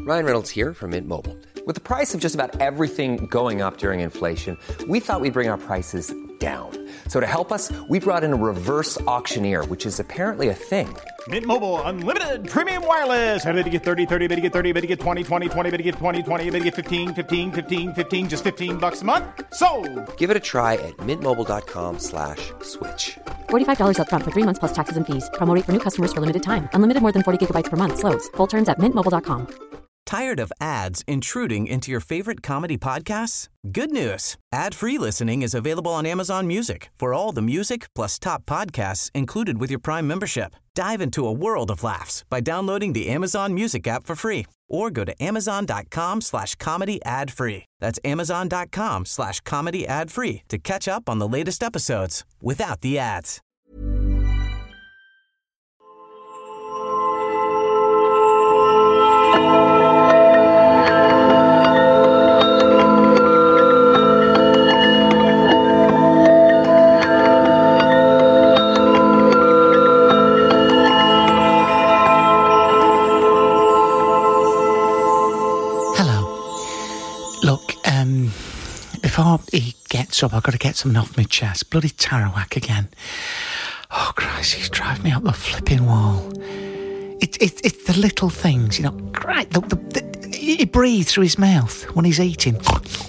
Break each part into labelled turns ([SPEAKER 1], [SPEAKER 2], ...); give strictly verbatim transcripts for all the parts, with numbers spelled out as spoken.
[SPEAKER 1] Ryan Reynolds here from Mint Mobile. With the price of just about everything going up during inflation, we thought we'd bring our prices down. So to help us, we brought in a reverse auctioneer, which is apparently a thing.
[SPEAKER 2] Mint Mobile Unlimited Premium Wireless. How to get thirty, thirty, how to get thirty, how to get twenty, twenty, twenty, how to get twenty, twenty, how to get fifteen, fifteen, fifteen, fifteen, just fifteen bucks a month? Sold!
[SPEAKER 1] Give it a try at mintmobile.com slash switch.
[SPEAKER 3] forty-five dollars up front for three months plus taxes and fees. Promo rate for new customers for limited time. Unlimited more than forty gigabytes per month. Slows full terms at mint mobile dot com.
[SPEAKER 4] Tired of ads intruding into your favorite comedy podcasts? Good news. Ad-free listening is available on Amazon Music for all the music plus top podcasts included with your Prime membership. Dive into a world of laughs by downloading the Amazon Music app for free or go to amazon.com slash comedy ad free. That's amazon.com slash comedy ad free to catch up on the latest episodes without the ads.
[SPEAKER 5] Before he gets up, I've got to get something off my chest. Bloody Tarawak again. Oh, Christ, he's driving me up the flipping wall. It, it, it's the little things, you know. Right, the, the, the, he breathes through his mouth when he's eating.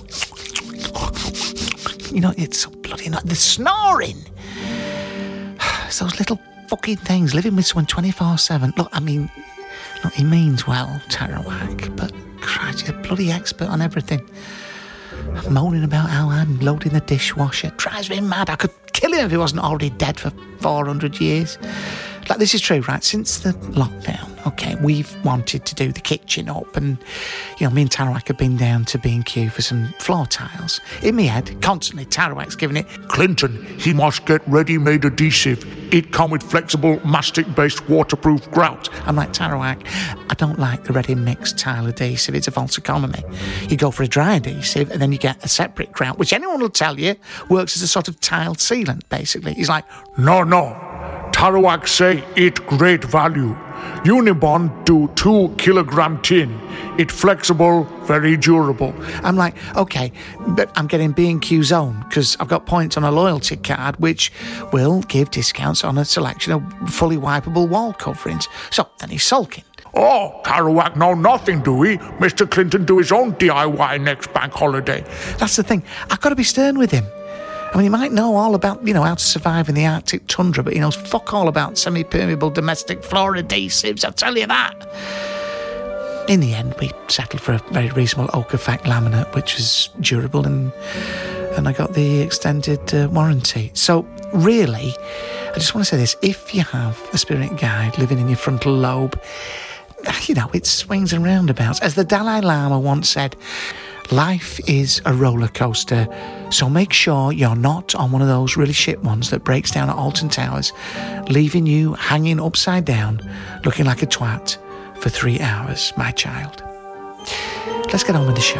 [SPEAKER 5] You know, it's so bloody... Not, the snoring. It's those little fucking things, living with someone twenty-four seven. Look, I mean... Look, he means well, Tarawak, but Christ, he's a bloody expert on everything. Moaning about how I'm loading the dishwasher. Drives me mad. I could kill him if he wasn't already dead for four hundred years. Like, this is true, right? Since the lockdown, okay, we've wanted to do the kitchen up and, you know, me and Tarawak have been down to B and Q for some floor tiles. In my head, constantly, Tarawak's giving it,
[SPEAKER 6] Clinton, he must get ready-made adhesive. It come with flexible, mastic-based waterproof grout.
[SPEAKER 5] I'm like, Tarawak, I don't like the ready-mixed tile adhesive. It's a false economy. You go for a dry adhesive and then you get a separate grout, which anyone will tell you works as a sort of tiled sealant, basically. He's like,
[SPEAKER 6] No, no. Tarawak say it great value. Unibond do two kilogram tin. It flexible, very durable.
[SPEAKER 5] I'm like, okay, but I'm getting B and Q's own because I've got points on a loyalty card which will give discounts on a selection of fully wipeable wall coverings. So then he's sulking.
[SPEAKER 6] Oh, Tarawak know nothing, do he? Mister Clinton do his own D I Y next bank holiday.
[SPEAKER 5] That's the thing. I've got to be stern with him. I mean, he might know all about, you know, how to survive in the Arctic tundra, but he knows fuck all about semi-permeable domestic floor adhesives, I'll tell you that. In the end, we settled for a very reasonable oak effect laminate, which was durable, and and I got the extended uh, warranty. So, really, I just want to say this. If you have a spirit guide living in your frontal lobe, you know, it swings and roundabouts. As the Dalai Lama once said, life is a roller coaster, so make sure you're not on one of those really shit ones that breaks down at Alton Towers, leaving you hanging upside down, looking like a twat for three hours, my child. Let's get on with the show.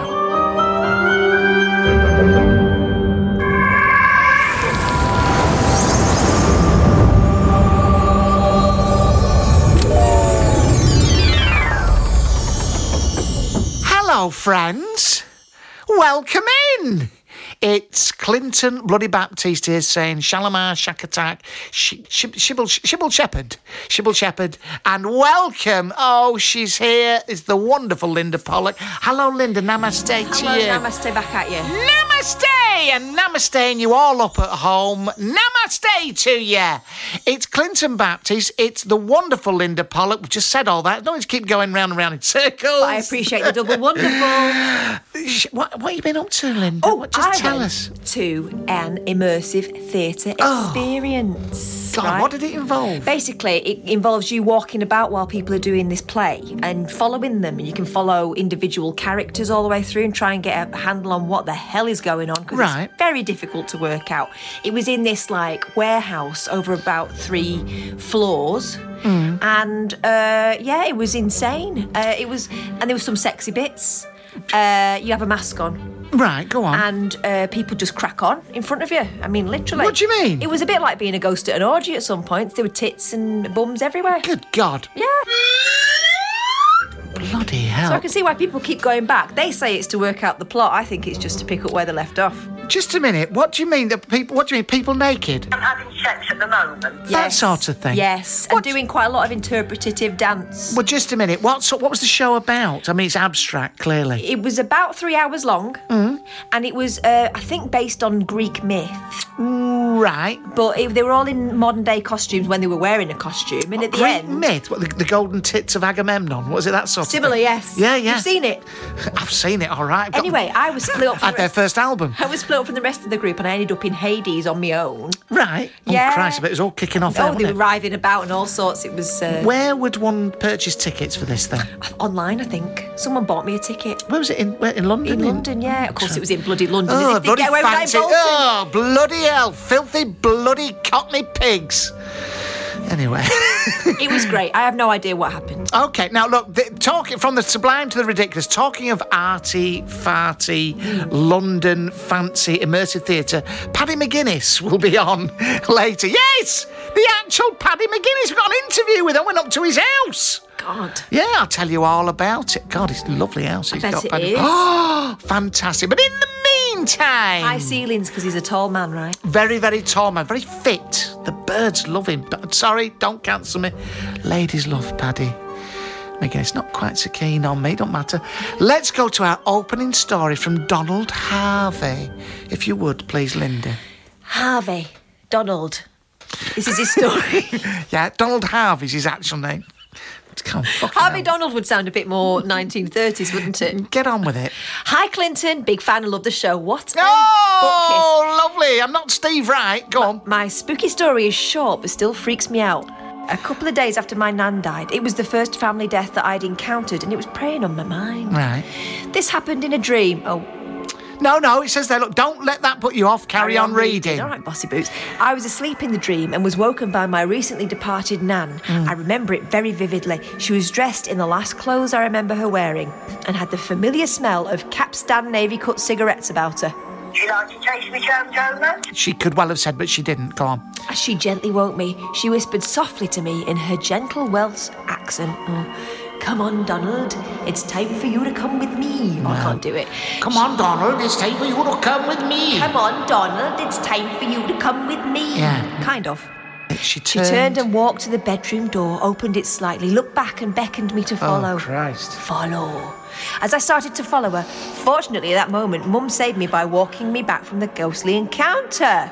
[SPEAKER 5] Hello, friends. Welcome in. It's Clinton Bloody Baptiste here saying Shalimar Shakatak, Sh- Sh- Shibble Shibble Shepherd, Shibble Shepherd, and welcome. Oh, she's here. Is the wonderful Linda Pollock. Hello, Linda. Namaste to
[SPEAKER 7] Hello,
[SPEAKER 5] you.
[SPEAKER 7] namaste back at you.
[SPEAKER 5] Namaste and namasteing you all up at home. Namaste to you. It's Clinton Baptiste. It's the wonderful Linda Pollock. We just said all that. Don't just keep going round and round in circles.
[SPEAKER 7] But I appreciate the double wonderful.
[SPEAKER 5] What, what have you been up to, Linda?
[SPEAKER 7] Oh,
[SPEAKER 5] what, just
[SPEAKER 7] I
[SPEAKER 5] tell
[SPEAKER 7] went
[SPEAKER 5] us.
[SPEAKER 7] to an immersive theatre
[SPEAKER 5] Oh.
[SPEAKER 7] experience.
[SPEAKER 5] God,
[SPEAKER 7] right?
[SPEAKER 5] what did it involve?
[SPEAKER 7] Basically, it involves you walking about while people are doing this play and following them. And you can follow individual characters all the way through and try and get a handle on what the hell is going on. Because
[SPEAKER 5] Right.
[SPEAKER 7] it's very difficult to work out. It was in this, like, warehouse over about three floors.
[SPEAKER 5] Mm.
[SPEAKER 7] And, uh, yeah, it was insane. Uh, it was, and there were some sexy bits. Uh, you have a mask on.
[SPEAKER 5] Right, go on.
[SPEAKER 7] And uh, people just crack on in front of you. I mean, literally.
[SPEAKER 5] What do you mean?
[SPEAKER 7] It was a bit like being a ghost at an orgy at some points. There were tits and bums everywhere.
[SPEAKER 5] Good God.
[SPEAKER 7] Yeah.
[SPEAKER 5] Bloody hell.
[SPEAKER 7] So I can see why people keep going back. They say it's to work out the plot. I think it's just to pick up where they left off.
[SPEAKER 5] Just a minute. What do you mean? That people? What do you mean? People naked?
[SPEAKER 8] I'm having sex at the moment.
[SPEAKER 5] That
[SPEAKER 7] Yes.
[SPEAKER 5] sort of thing.
[SPEAKER 7] Yes,
[SPEAKER 5] What-
[SPEAKER 7] and doing quite a lot of interpretative dance.
[SPEAKER 5] Well, just a minute. What so, What was the show about? I mean, it's abstract, clearly.
[SPEAKER 7] It was about three hours long,
[SPEAKER 5] Mm.
[SPEAKER 7] and it was, uh, I think, based on Greek myth.
[SPEAKER 5] Right.
[SPEAKER 7] But it, they were all in modern day costumes when they were wearing a costume, and at the
[SPEAKER 5] Greek
[SPEAKER 7] end,
[SPEAKER 5] myth. What, the, the golden tits of Agamemnon? Was it that sort
[SPEAKER 7] similar,
[SPEAKER 5] of thing?
[SPEAKER 7] yes.
[SPEAKER 5] Yeah, yeah.
[SPEAKER 7] You've seen it.
[SPEAKER 5] I've seen it. All right. I've got-
[SPEAKER 7] Anyway, I was split up. From
[SPEAKER 5] Had
[SPEAKER 7] the
[SPEAKER 5] their
[SPEAKER 7] rest,
[SPEAKER 5] first album.
[SPEAKER 7] I was split up from the rest of the group, and I ended up in Hades on my own.
[SPEAKER 5] Right. Oh,
[SPEAKER 7] Yeah.
[SPEAKER 5] Christ, but it was all kicking off there,
[SPEAKER 7] Oh, they
[SPEAKER 5] wasn't
[SPEAKER 7] were writhing about and all sorts. It was uh,
[SPEAKER 5] it? Where would one purchase tickets for this thing?
[SPEAKER 7] online, I think. Someone bought me a ticket.
[SPEAKER 5] Where was it? In, where, in London?
[SPEAKER 7] In London, yeah. Of course, it was in bloody London. As
[SPEAKER 5] Oh,
[SPEAKER 7] if they
[SPEAKER 5] bloody
[SPEAKER 7] get away with that in
[SPEAKER 5] fancy.
[SPEAKER 7] Bolton.
[SPEAKER 5] Oh, bloody hell. Filthy, bloody cockney pigs. Anyway.
[SPEAKER 7] It was great. I have no idea what happened.
[SPEAKER 5] Okay, now look, the, talking from the sublime to the ridiculous, talking of arty, farty, London, fancy, immersive theatre, Paddy McGuinness will be on later. Yes! The actual Paddy McGuinness. We've got an interview with him. Went up to his house.
[SPEAKER 7] God.
[SPEAKER 5] Yeah, I'll tell you all about it. God, it's a lovely house. He's
[SPEAKER 7] bet
[SPEAKER 5] got
[SPEAKER 7] it
[SPEAKER 5] Paddy.
[SPEAKER 7] is.
[SPEAKER 5] Oh, fantastic. But in the meantime...
[SPEAKER 7] High ceilings because he's a tall man, right?
[SPEAKER 5] Very, very tall man, very fit. The birds love him. But, sorry, don't cancel me. Ladies love Paddy. McGuinness not quite so keen on me, don't matter. Let's go to our opening story from Donald Harvey. If you would, please, Linda.
[SPEAKER 7] Harvey. Donald. This is his story.
[SPEAKER 5] Yeah, Donald Harvey's his actual name. Come on, fucking
[SPEAKER 7] Harvey
[SPEAKER 5] hell.
[SPEAKER 7] Donald would sound a bit more nineteen thirties, wouldn't it?
[SPEAKER 5] Get on with it.
[SPEAKER 7] Hi, Clinton. Big fan and love the show. What a
[SPEAKER 5] Oh, lovely. I'm not Steve Wright. Go on.
[SPEAKER 7] My spooky story is short, but still freaks me out. A couple of days after my nan died, it was the first family death that I'd encountered, and it was preying on my mind.
[SPEAKER 5] Right.
[SPEAKER 7] This happened in a dream. Oh,
[SPEAKER 5] No, no, it says there, look, don't let that put you off. Carry, on, reading.
[SPEAKER 7] All right, bossy boots. I was asleep in the dream and was woken by my recently departed nan.
[SPEAKER 5] Mm.
[SPEAKER 7] I remember it very vividly. She was dressed in the last clothes I remember her wearing and had the familiar smell of Capstan Navy cut cigarettes about her.
[SPEAKER 8] Would you like to taste me jam donut?
[SPEAKER 5] She could well have said, but she didn't. Go on.
[SPEAKER 7] As she gently woke me, she whispered softly to me in her gentle Welsh accent, oh, "Come on, Donald, it's time for you to come with me." Oh, I can't do it.
[SPEAKER 5] Come on, Donald, it's time for you to come with me.
[SPEAKER 7] Come on, Donald, it's time for you to come with me.
[SPEAKER 5] Yeah.
[SPEAKER 7] Kind of.
[SPEAKER 5] She
[SPEAKER 7] She
[SPEAKER 5] turned.
[SPEAKER 7] turned and walked to the bedroom door, opened it slightly, looked back and beckoned me to follow.
[SPEAKER 5] Oh, Christ.
[SPEAKER 7] Follow. As I started to follow her, fortunately at that moment, Mum saved me by walking me back from the ghostly encounter.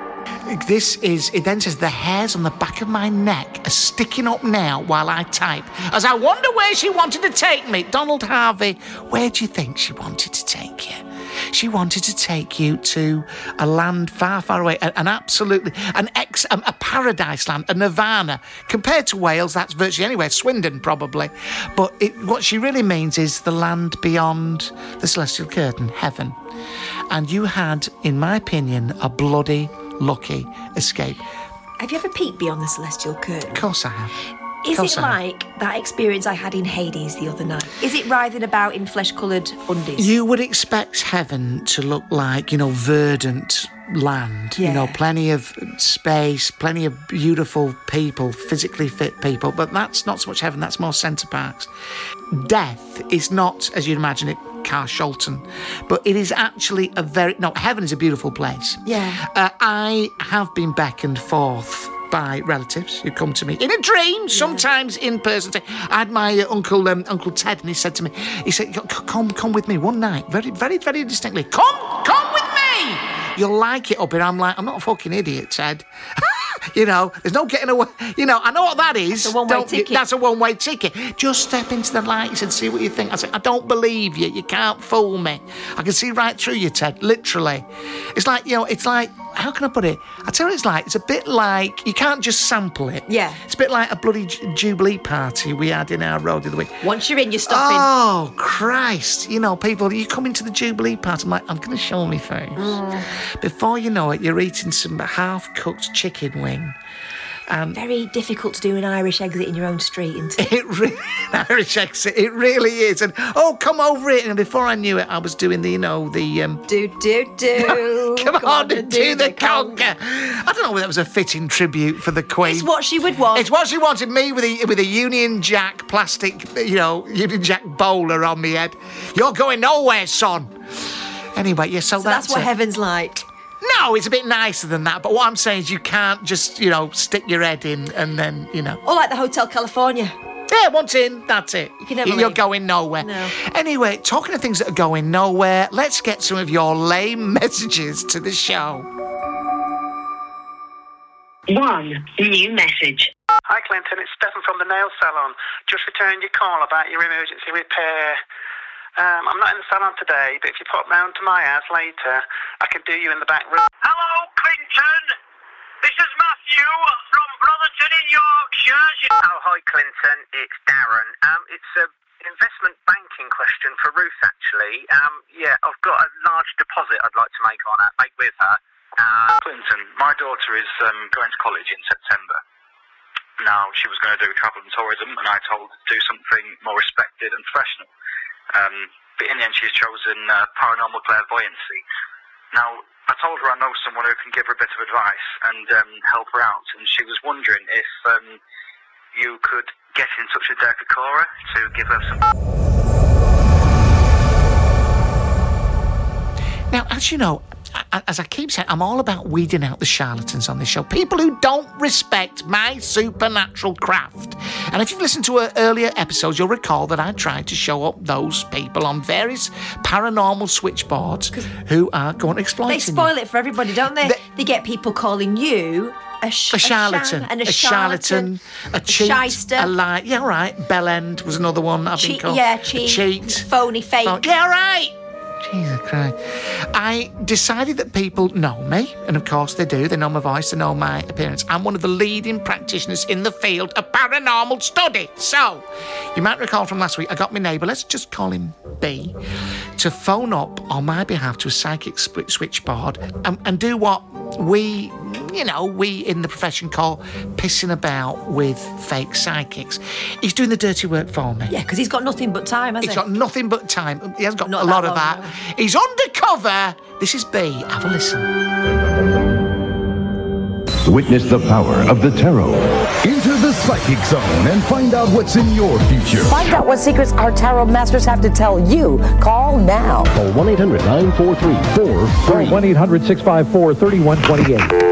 [SPEAKER 5] This is, it then says, the hairs on the back of my neck are sticking up now while I type. As I wonder where she wanted to take me. Donald Harvey, where do you think she wanted to take you? She wanted to take you to a land far, far away, an, an absolutely, an ex, um, a paradise land, a nirvana. Compared to Wales, that's virtually anywhere, Swindon probably. But it, what she really means is the land beyond the celestial curtain, heaven. And you had, in my opinion, a bloody lucky escape.
[SPEAKER 7] Have you ever peeked beyond the celestial curtain?
[SPEAKER 5] Of course I have.
[SPEAKER 7] Is
[SPEAKER 5] course
[SPEAKER 7] it
[SPEAKER 5] I have.
[SPEAKER 7] like that experience I had in Hades the other night? Is it writhing about in flesh-coloured undies?
[SPEAKER 5] You would expect heaven to look like, you know, verdant land.
[SPEAKER 7] Yeah.
[SPEAKER 5] You know, plenty of space, plenty of beautiful people, physically fit people. But that's not so much heaven, that's more Centre Parks. Death is not, as you'd imagine it, Carshalton, but it is actually a very... No, heaven is a beautiful place.
[SPEAKER 7] Yeah.
[SPEAKER 5] Uh, I have been beckoned forth by relatives who come to me in a dream, sometimes in person. I had my uh, uncle, um, Uncle Ted, and he said to me, he said, "Come, come with me one night, very, very, very distinctly. Come, come with me. You'll like it up here." I'm like, I'm not a fucking idiot, Ted. You know, there's no getting away. You know, I know what that is.
[SPEAKER 7] It's a one-way
[SPEAKER 5] Don't you-
[SPEAKER 7] ticket.
[SPEAKER 5] That's a one-way ticket. Just step into the lights and see what you think. I said, I don't believe you. You can't fool me. I can see right through you, Ted, literally. It's like, you know, it's like, how can I put it? I tell you what it's like. It's a bit like, you can't just sample it.
[SPEAKER 7] Yeah.
[SPEAKER 5] It's a bit like a bloody j- Jubilee party we had in our road the other week.
[SPEAKER 7] Once you're in, you're stopping.
[SPEAKER 5] Oh, Christ. You know, people, you come into the Jubilee party, I'm like, I'm going to show my face.
[SPEAKER 7] Mm.
[SPEAKER 5] Before you know it, you're eating some half-cooked chicken wing And
[SPEAKER 7] very difficult to do an Irish exit in your own street, isn't it?
[SPEAKER 5] It really, Irish exit, it really is. And, oh, come over it. And before I knew it, I was doing the, you know, the... Um,
[SPEAKER 7] do, do, do.
[SPEAKER 5] Come on and do,
[SPEAKER 7] do
[SPEAKER 5] the
[SPEAKER 7] the
[SPEAKER 5] conga. I don't know whether that was a fitting tribute for the Queen.
[SPEAKER 7] It's what she would want.
[SPEAKER 5] It's what she wanted, me with a, with a Union Jack plastic, you know, Union Jack bowler on me head. You're going nowhere, son. Anyway, yeah, so,
[SPEAKER 7] so that's,
[SPEAKER 5] that's
[SPEAKER 7] what
[SPEAKER 5] it.
[SPEAKER 7] heaven's like.
[SPEAKER 5] No, it's a bit nicer than that. But what I'm saying is you can't just, you know, stick your head in and then, you know.
[SPEAKER 7] Or like the Hotel California.
[SPEAKER 5] Yeah, once in, that's it.
[SPEAKER 7] You can never
[SPEAKER 5] You're
[SPEAKER 7] leave.
[SPEAKER 5] going nowhere.
[SPEAKER 7] No.
[SPEAKER 5] Anyway, talking of things that are going nowhere, let's get some of your lame messages to the show.
[SPEAKER 8] One new message.
[SPEAKER 9] Hi Clinton, it's Stefan from the nail salon. Just returned your call about your emergency repair. Um, I'm not in the salon today, but if you pop round to my house later, I can do you in the back room.
[SPEAKER 8] Hello, Clinton. This is Matthew from Brotherton in Yorkshire.
[SPEAKER 10] Oh, hi, Clinton. It's Darren. Um, it's a investment banking question for Ruth, actually. Um, yeah, I've got a large deposit I'd like to make on her, make with her. Uh,
[SPEAKER 9] Clinton, my daughter is um, going to college in September. Now, she was going to do travel and tourism, and I told her to do something more respected and professional. Um, but in the end, she's chosen uh, paranormal clairvoyancy. Now, I told her I know someone who can give her a bit of advice and um, help her out, and she was wondering if um, you could get in touch with Derek Cora to give her some...
[SPEAKER 5] Now, as you know, as I keep saying, I'm all about weeding out the charlatans on this show. People who don't respect my supernatural craft. And if you've listened to uh, earlier episodes, you'll recall that I tried to show up those people on various paranormal switchboards who are going to exploit
[SPEAKER 7] They spoil it for everybody, don't they?
[SPEAKER 5] They,
[SPEAKER 7] they get people calling you a, sh-
[SPEAKER 5] a charlatan,
[SPEAKER 7] a, shan- and a,
[SPEAKER 5] a charlatan, a cheat,
[SPEAKER 7] shyster.
[SPEAKER 5] a lie. Yeah, right. Bellend was another one I've been
[SPEAKER 7] cheat,
[SPEAKER 5] called.
[SPEAKER 7] yeah, cheat,
[SPEAKER 5] a cheat,
[SPEAKER 7] phony, fake.
[SPEAKER 5] Phone. Yeah, right. Jesus Christ. I decided that people know me, and of course they do. They know my voice, they know my appearance. I'm one of the leading practitioners in the field of paranormal study. So, you might recall from last week, I got my neighbour, let's just call him B, to phone up on my behalf to a psychic sp- switchboard and, and do what we, you know, we in the profession call pissing about with fake psychics. He's doing the dirty work for me.
[SPEAKER 7] Yeah, because he's got nothing but time, hasn't
[SPEAKER 5] He's
[SPEAKER 7] he?
[SPEAKER 5] got nothing but time. He hasn't got
[SPEAKER 7] Not
[SPEAKER 5] a
[SPEAKER 7] that
[SPEAKER 5] lot of
[SPEAKER 7] long,
[SPEAKER 5] that.
[SPEAKER 7] no.
[SPEAKER 5] He's undercover. This is B. Have a listen.
[SPEAKER 11] Witness the power of the tarot. Enter the psychic zone and find out what's in your future.
[SPEAKER 12] Find out what secrets our tarot masters have to tell you. Call now.
[SPEAKER 11] Call one eight hundred nine four three four three.
[SPEAKER 13] Call one eight hundred six five four three one two eight.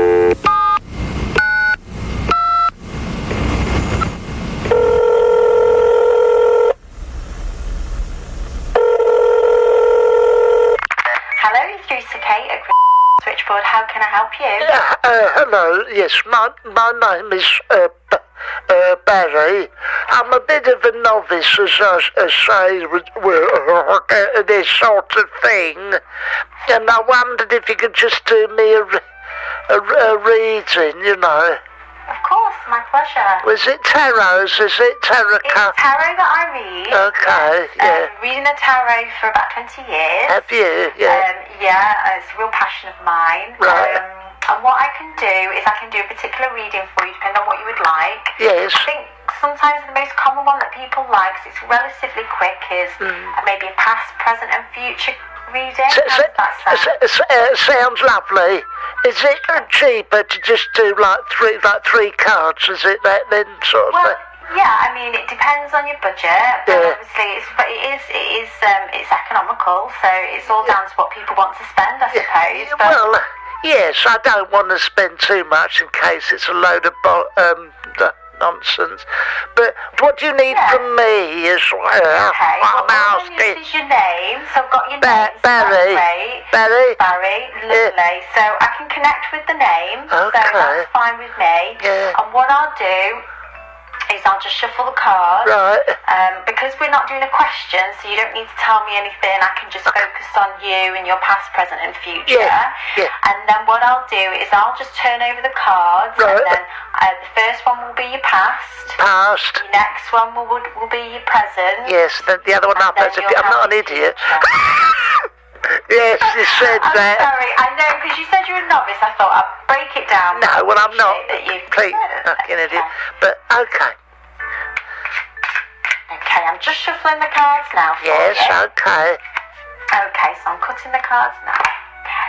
[SPEAKER 14] Switchboard, how can I help you?
[SPEAKER 15] Uh, uh, hello, yes, my, my name is uh, B- uh, Barry. I'm a bit of a novice, as I, as I with, with uh, this sort of thing, and I wondered if you could just do me a, a, a reading, you know.
[SPEAKER 14] Of course, my pleasure.
[SPEAKER 15] Was it tarot? Is it tarot?
[SPEAKER 14] It's tarot that I read.
[SPEAKER 15] Okay,
[SPEAKER 14] yes.
[SPEAKER 15] yeah.
[SPEAKER 14] Um, reading the tarot for about twenty years.
[SPEAKER 15] Have you? Yeah.
[SPEAKER 14] Um, yeah, it's a real passion of mine.
[SPEAKER 15] Right.
[SPEAKER 14] Um, and what I can do is I can do a particular reading for you, depending on what you would like.
[SPEAKER 15] Yes.
[SPEAKER 14] I think sometimes the most common one that people like, 'cause it's relatively quick, is
[SPEAKER 15] mm.
[SPEAKER 14] maybe a past, present, and future reading.
[SPEAKER 15] S-
[SPEAKER 14] How does that sound?
[SPEAKER 15] s- s- uh, sounds lovely. Is it cheaper to just do like three, like three cards? Is it that then sort of?
[SPEAKER 14] Well,
[SPEAKER 15] thing?
[SPEAKER 14] yeah. I mean, it depends on your budget. But
[SPEAKER 15] Yeah.
[SPEAKER 14] obviously, it's but it is it is um, it's economical. So it's all down to what people want to spend, I suppose. But
[SPEAKER 15] Well, yes, I don't want to spend too much in case it's a load of bo- um the nonsense. But what do you need
[SPEAKER 14] Yeah.
[SPEAKER 15] from me as well?
[SPEAKER 14] okay.
[SPEAKER 15] I'm
[SPEAKER 14] Well, all I
[SPEAKER 15] asking.
[SPEAKER 14] need is your name. So I've got your
[SPEAKER 15] Ba-
[SPEAKER 14] name. so
[SPEAKER 15] Barry.
[SPEAKER 14] That's great.
[SPEAKER 15] Barry.
[SPEAKER 14] Barry. Lovely. So I can connect with the name.
[SPEAKER 15] Okay.
[SPEAKER 14] So that's fine with me.
[SPEAKER 15] Yeah.
[SPEAKER 14] And what I'll do is I'll just shuffle the cards.
[SPEAKER 15] Right.
[SPEAKER 14] Um, because we're not doing a question, so you don't need to tell me anything. I can just focus on you and your past, present, and future.
[SPEAKER 15] Yeah, yeah.
[SPEAKER 14] And then what I'll do is I'll just turn over the cards,
[SPEAKER 15] Right.
[SPEAKER 14] and then uh, the first one will be your past.
[SPEAKER 15] Past.
[SPEAKER 14] The next one will will, will be your present.
[SPEAKER 15] Yes, the, the other one
[SPEAKER 14] And
[SPEAKER 15] after.
[SPEAKER 14] then
[SPEAKER 15] I'm
[SPEAKER 14] you'll
[SPEAKER 15] not an
[SPEAKER 14] have
[SPEAKER 15] idiot. Yes, you said
[SPEAKER 14] I'm
[SPEAKER 15] that.
[SPEAKER 14] sorry, I know, because you said you're a novice. I thought I'd break it down.
[SPEAKER 15] No, well, I'm not.
[SPEAKER 14] That you
[SPEAKER 15] Please, fucking idiot. But, okay.
[SPEAKER 14] Okay, I'm just shuffling the cards now for
[SPEAKER 15] Yes,
[SPEAKER 14] you.
[SPEAKER 15] okay.
[SPEAKER 14] Okay, so I'm cutting the cards now. Okay.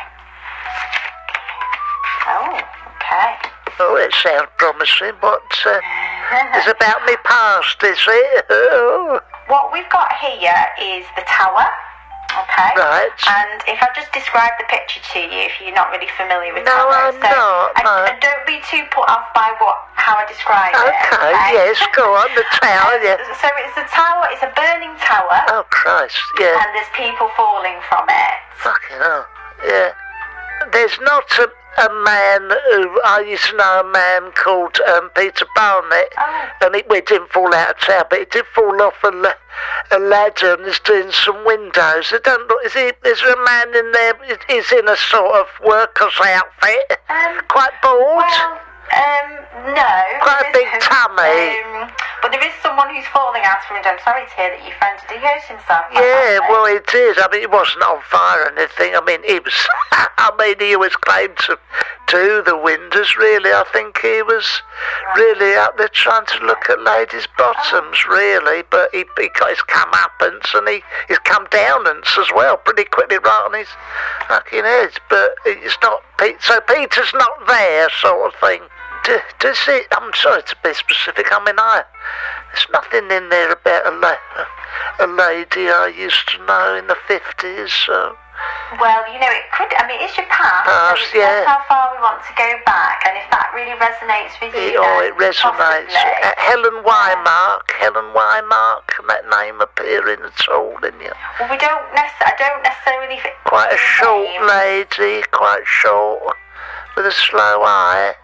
[SPEAKER 14] Oh, okay.
[SPEAKER 15] Oh, it sounds promising. What, uh, it's about me past, is it? Oh.
[SPEAKER 14] What we've got here is the tower. Okay.
[SPEAKER 15] Right.
[SPEAKER 14] And if I just describe the picture to you, if you're not really familiar with
[SPEAKER 15] No,
[SPEAKER 14] tower,
[SPEAKER 15] I'm
[SPEAKER 14] so
[SPEAKER 15] not,
[SPEAKER 14] and,
[SPEAKER 15] no.
[SPEAKER 14] and don't be too put off by what how I describe it.
[SPEAKER 15] Okay,
[SPEAKER 14] Okay.
[SPEAKER 15] yes, go on, the tower, yeah.
[SPEAKER 14] So it's a tower. It's a burning tower.
[SPEAKER 15] Oh, Christ, yeah.
[SPEAKER 14] And there's people falling from it.
[SPEAKER 15] Fucking hell, yeah. There's not a, a man who, I used to know a man called um, Peter Barnett,
[SPEAKER 14] Oh.
[SPEAKER 15] and it, well, it didn't fall out of town, but it did fall off a, la- a ladder and is doing some windows. I don't look, is, he, is there a man in there, he's in a sort of worker's outfit,
[SPEAKER 14] Um,
[SPEAKER 15] quite bald?
[SPEAKER 14] Well, um, no.
[SPEAKER 15] Quite a
[SPEAKER 14] there
[SPEAKER 15] big
[SPEAKER 14] isn't.
[SPEAKER 15] tummy.
[SPEAKER 14] Um, but there is someone who's falling out of a window. I'm sorry to hear that your friend did he hurt himself. quite
[SPEAKER 15] Yeah,
[SPEAKER 14] badly?
[SPEAKER 15] well, he did. I mean, he wasn't on fire or anything. I mean, he was. I mean, he was claimed to do the windows. Really, I think he was really out there trying to look at ladies' bottoms. Really, but he, he got his comeuppance and he his come downance as well, pretty quickly, right on his fucking head. But it's not. Pete, so Peter's not there, sort of thing. D- Does it? I'm sorry to be specific. I mean, I. There's nothing in there about a, la- a lady I used to know in the fifties. So.
[SPEAKER 14] Well, you know, it could. I mean, it's your past.
[SPEAKER 15] Past,
[SPEAKER 14] so it depends
[SPEAKER 15] yeah.
[SPEAKER 14] how far we want to go back, and if that really resonates with you.
[SPEAKER 15] It, oh,
[SPEAKER 14] then
[SPEAKER 15] it resonates.
[SPEAKER 14] possibly.
[SPEAKER 15] Uh, Helen Wymark, Helen Wymark, can that name appearing at all in you?
[SPEAKER 14] Well, we don't necessarily. I don't necessarily. Fit
[SPEAKER 15] Quite a short
[SPEAKER 14] name.
[SPEAKER 15] lady, quite short, with a slow eye.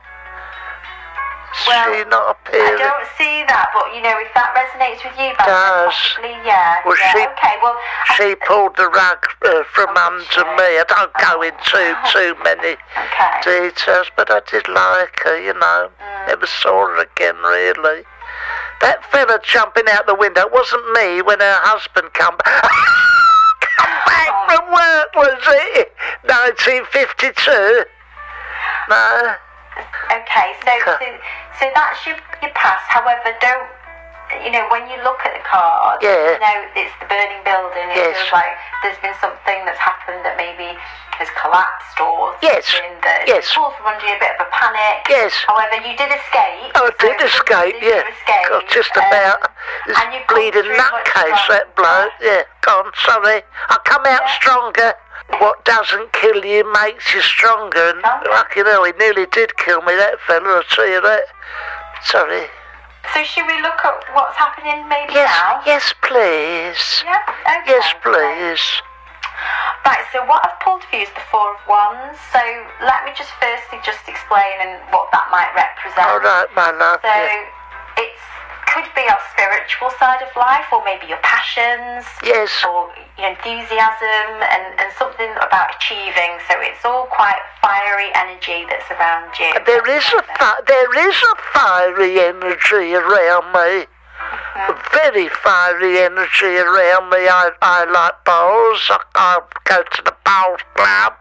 [SPEAKER 14] Well,
[SPEAKER 15] she not
[SPEAKER 14] I
[SPEAKER 15] appearing?
[SPEAKER 14] don't see that, but you know, if that resonates with you, Barry,
[SPEAKER 15] Does.
[SPEAKER 14] possibly, yeah.
[SPEAKER 15] Well,
[SPEAKER 14] yeah.
[SPEAKER 15] she,
[SPEAKER 14] okay, well,
[SPEAKER 15] she pulled the rug uh, from
[SPEAKER 14] Oh,
[SPEAKER 15] under
[SPEAKER 14] shit.
[SPEAKER 15] me. I don't go into too many
[SPEAKER 14] okay.
[SPEAKER 15] details, but I did like her, you know.
[SPEAKER 14] Mm.
[SPEAKER 15] Never saw her again, really. That fella jumping out the window, it wasn't me when her husband come back. come back
[SPEAKER 14] Oh.
[SPEAKER 15] from work, was it? nineteen fifty-two? No?
[SPEAKER 14] Okay, so so, so that's your your past. However, don't you know when you look at the card?
[SPEAKER 15] Yeah.
[SPEAKER 14] You know it's the burning building. It
[SPEAKER 15] Yes.
[SPEAKER 14] feels like there's been something that's happened that maybe has collapsed or
[SPEAKER 15] Yes.
[SPEAKER 14] something that
[SPEAKER 15] Yes.
[SPEAKER 14] pulled from under you, a bit of a panic.
[SPEAKER 15] Yes.
[SPEAKER 14] However, you did escape.
[SPEAKER 15] Oh, I did
[SPEAKER 14] so
[SPEAKER 15] escape,
[SPEAKER 14] did
[SPEAKER 15] yeah.
[SPEAKER 14] You escape,
[SPEAKER 15] God, just
[SPEAKER 14] um,
[SPEAKER 15] about. This
[SPEAKER 14] and you've come
[SPEAKER 15] bleeding
[SPEAKER 14] through much
[SPEAKER 15] nutcase, that
[SPEAKER 14] stronger.
[SPEAKER 15] bloke. Yeah, go on, sorry. I come out
[SPEAKER 14] Yeah.
[SPEAKER 15] stronger. What doesn't kill you makes you stronger. And
[SPEAKER 14] Stronger.
[SPEAKER 15] fucking hell, he nearly did kill me, that fella, I'll tell you that. Sorry.
[SPEAKER 14] So should we look at what's happening maybe
[SPEAKER 15] Yes,
[SPEAKER 14] now?
[SPEAKER 15] yes, please.
[SPEAKER 14] Yeah. Okay.
[SPEAKER 15] Yes, please.
[SPEAKER 14] Right, so what I've pulled for you is the Four of Wands. So let me just firstly just explain and what that might represent.
[SPEAKER 15] All right, my love.
[SPEAKER 14] So
[SPEAKER 15] yeah.
[SPEAKER 14] it could be your spiritual side of life, or maybe your passions,
[SPEAKER 15] Yes.
[SPEAKER 14] or your enthusiasm, and, and something about achieving. So it's all quite fiery energy that's around you.
[SPEAKER 15] There is a fi- there is a fiery energy around me. A very fiery energy around me. I, I like bowls. I, I go to the bowls club.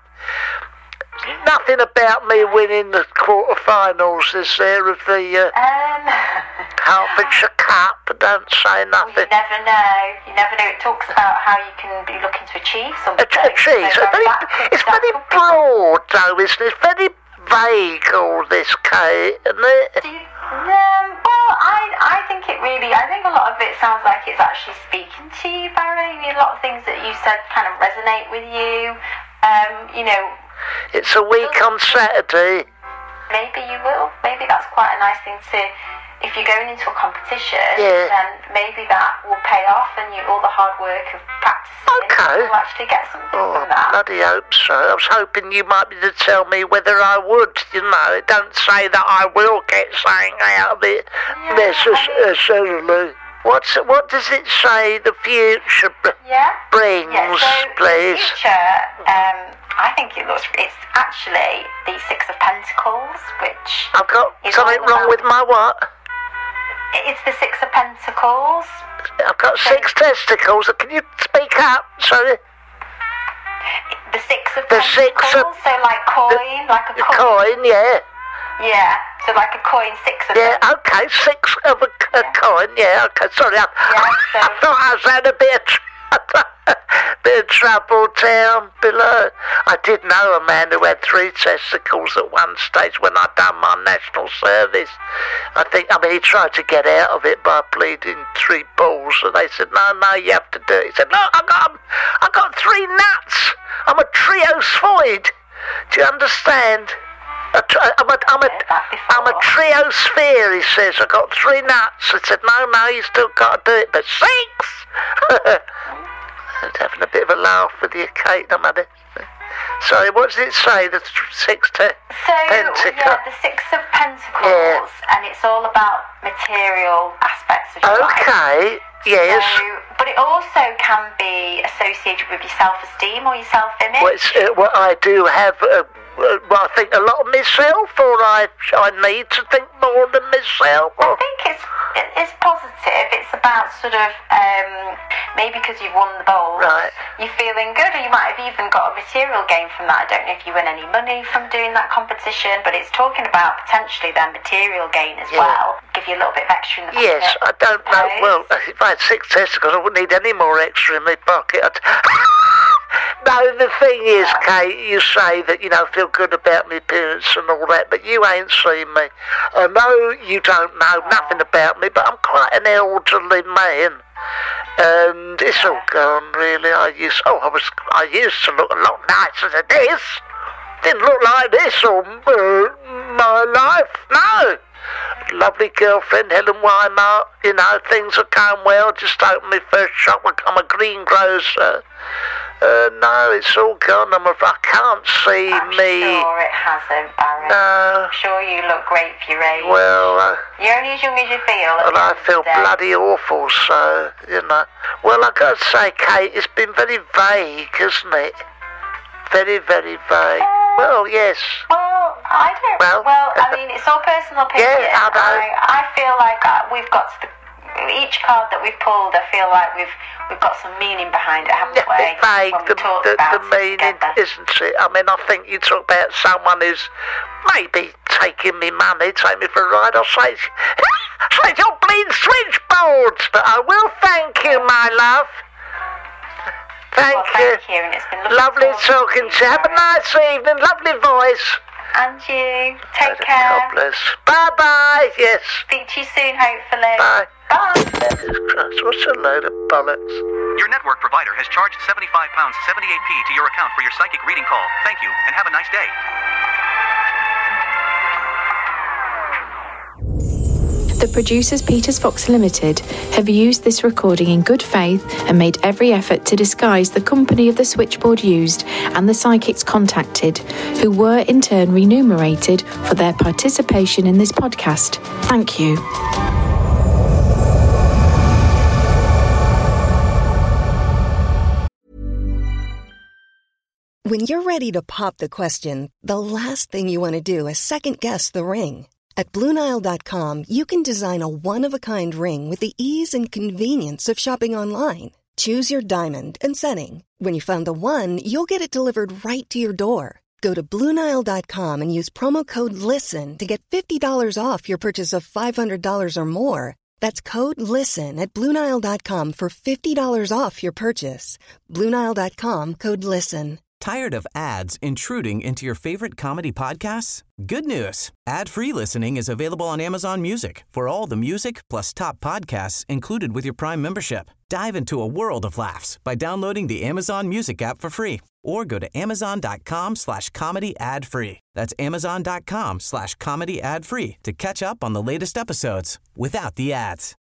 [SPEAKER 15] Nothing about me winning the quarterfinals, is there, of the uh,
[SPEAKER 14] Um,
[SPEAKER 15] Hertfordshire Cup? Don't say
[SPEAKER 14] you
[SPEAKER 15] nothing.
[SPEAKER 14] never know. You never know. It talks about how you can be looking to achieve something.
[SPEAKER 15] A, a cheese.
[SPEAKER 14] So
[SPEAKER 15] It's very,
[SPEAKER 14] that could-
[SPEAKER 15] it's
[SPEAKER 14] that
[SPEAKER 15] very
[SPEAKER 14] could be-
[SPEAKER 15] broad, though, isn't it? It's very vague, all this, Kate, isn't it?
[SPEAKER 14] Do you- Um, well, I, I think it really, I think a lot of it sounds like it's actually speaking to you, Barry. I mean, a lot of things that you said kind of resonate with you. Um, you know,
[SPEAKER 15] It's a week on Saturday.
[SPEAKER 14] maybe you will. Maybe that's quite a nice thing to, if you're going into a competition,
[SPEAKER 15] Yeah.
[SPEAKER 14] then maybe that will pay off and you all the hard work of practicing
[SPEAKER 15] Okay.
[SPEAKER 14] will actually get something
[SPEAKER 15] Oh,
[SPEAKER 14] from that.
[SPEAKER 15] bloody hope so. I was hoping you might be to tell me whether I would, you know. It don't say that I will get something out of it
[SPEAKER 14] Yeah,
[SPEAKER 15] necessarily. What's, what does it say the future br-
[SPEAKER 14] Yeah?
[SPEAKER 15] brings,
[SPEAKER 14] Yeah, so
[SPEAKER 15] please?
[SPEAKER 14] the future, um, I think it looks, it's actually the Six of Pentacles, which
[SPEAKER 15] I've got
[SPEAKER 14] is
[SPEAKER 15] something
[SPEAKER 14] all
[SPEAKER 15] wrong
[SPEAKER 14] about-
[SPEAKER 15] with my what?
[SPEAKER 14] It's the Six of Pentacles.
[SPEAKER 15] I've got six testicles. Can you speak up? Sorry.
[SPEAKER 14] Six of
[SPEAKER 15] the six of
[SPEAKER 14] so like coin, like a
[SPEAKER 15] the
[SPEAKER 14] coin.
[SPEAKER 15] coin, yeah.
[SPEAKER 14] Yeah, so like a coin, six of
[SPEAKER 15] Yeah,
[SPEAKER 14] them.
[SPEAKER 15] okay, six of a, a
[SPEAKER 14] Yeah.
[SPEAKER 15] coin, yeah, okay, sorry, I,
[SPEAKER 14] Yeah, so-
[SPEAKER 15] I thought I was had a bit of, tr- bit of trouble down below. I did know a man who had three testicles at one stage when I'd done my national service. I think, I mean, he tried to get out of it by bleeding three balls, and they said, no, no, you have to do it. He said, no, I got, I got three nuts. I'm a triosphoid. Do you understand? A tr- I'm a, I'm a, I'm a triosphere, he says. I got three nuts. I said, no, no, you still got to do it, but six! I'm having a bit of a laugh with you, Kate, I'm at it. Sorry, what does it say, the th- six te-
[SPEAKER 14] So,
[SPEAKER 15] pentacles?
[SPEAKER 14] yeah, the Six of Pentacles,
[SPEAKER 15] Yeah.
[SPEAKER 14] and it's all about material aspects of your life.
[SPEAKER 15] Okay, yes.
[SPEAKER 14] So, but it also can be associated with your self-esteem or your self-image.
[SPEAKER 15] Well, it's, uh, well, I do have, uh, uh, well, I think a lot of myself, or I, I need to think more than myself.
[SPEAKER 14] I
[SPEAKER 15] Or,
[SPEAKER 14] think it's it- it's positive. It's about sort of um, maybe because you've won the bowls,
[SPEAKER 15] Right.
[SPEAKER 14] you're feeling good, or you might have even got a material gain from that. I don't know if you win any money from doing that competition, but it's talking about potentially then material gain as
[SPEAKER 15] Yeah.
[SPEAKER 14] well. Give you a little bit of extra in the
[SPEAKER 15] yes,
[SPEAKER 14] pocket,
[SPEAKER 15] I don't know.
[SPEAKER 14] suppose.
[SPEAKER 15] Well, if I had six testicles, I wouldn't need any more extra in my pocket. I'd... No, the thing is, Kate, you say that, you know, feel good about my appearance and all that, but you ain't seen me. I know you don't know nothing about me, but I'm quite an elderly man. And it's all gone, really. I used, oh, I was, I used to look a lot nicer than this. Didn't look like this all uh, my life, no. Lovely girlfriend, Helen Weimar, you know, things are going well. Just opened my first shop, I'm a greengrocer. Uh, no, it's all gone. I'm a, I can't see
[SPEAKER 14] I'm
[SPEAKER 15] me.
[SPEAKER 14] sure it hasn't, Barry.
[SPEAKER 15] No.
[SPEAKER 14] I'm sure you look great for your age.
[SPEAKER 15] Well, uh,
[SPEAKER 14] You're only as young as you feel. at
[SPEAKER 15] and
[SPEAKER 14] the
[SPEAKER 15] I
[SPEAKER 14] end of
[SPEAKER 15] feel
[SPEAKER 14] the day.
[SPEAKER 15] bloody awful, so, you know. Well, I got to say, Kate, it's been very vague, hasn't it? Very, very vague. Well, yes.
[SPEAKER 14] Well, I don't.
[SPEAKER 15] Well-
[SPEAKER 14] Well, I mean, it's all personal opinion.
[SPEAKER 15] Yeah, I know.
[SPEAKER 14] I, I feel like uh, we've got to the, each card that we've pulled. I feel like we've we've got some meaning behind it, haven't we?
[SPEAKER 15] Yeah, vague,
[SPEAKER 14] When we
[SPEAKER 15] the,
[SPEAKER 14] talked
[SPEAKER 15] the,
[SPEAKER 14] about
[SPEAKER 15] the
[SPEAKER 14] it
[SPEAKER 15] meaning,
[SPEAKER 14] together.
[SPEAKER 15] isn't it? I mean, I think you talk about someone who's maybe taking me money, take me for a ride, I'll say, say your bleeding switchboard. But I will thank you, my love. Thank
[SPEAKER 14] Well,
[SPEAKER 15] you.
[SPEAKER 14] thank you, and it's been lovely,
[SPEAKER 15] Lovely talking to you. Have a nice evening. Lovely voice.
[SPEAKER 14] And you. Take
[SPEAKER 15] God
[SPEAKER 14] care.
[SPEAKER 15] bless. Bye-bye. Yes.
[SPEAKER 14] Speak to you soon, hopefully.
[SPEAKER 15] Bye.
[SPEAKER 14] Bye.
[SPEAKER 15] Jesus Christ, what's a load of bollocks?
[SPEAKER 16] Your network provider has charged seventy-five pounds seventy-eight p to your account for your psychic reading call. Thank you, and have a nice day.
[SPEAKER 17] The producers Peters Fox Limited have used this recording in good faith and made every effort to disguise the company of the switchboard used and the psychics contacted, who were in turn remunerated for their participation in this podcast. Thank you.
[SPEAKER 18] When you're ready to pop the question, the last thing you want to do is second-guess the ring. At Blue Nile dot com, you can design a one-of-a-kind ring with the ease and convenience of shopping online. Choose your diamond and setting. When you find the one, you'll get it delivered right to your door. Go to Blue Nile dot com and use promo code LISTEN to get fifty dollars off your purchase of five hundred dollars or more. That's code LISTEN at Blue Nile dot com for fifty dollars off your purchase. Blue Nile dot com, code LISTEN.
[SPEAKER 4] Tired of ads intruding into your favorite comedy podcasts? Good news. Ad-free listening is available on Amazon Music for all the music plus top podcasts included with your Prime membership. Dive into a world of laughs by downloading the Amazon Music app for free or go to amazon.com slash comedy ad-free. That's amazon.com slash comedy ad-free to catch up on the latest episodes without the ads.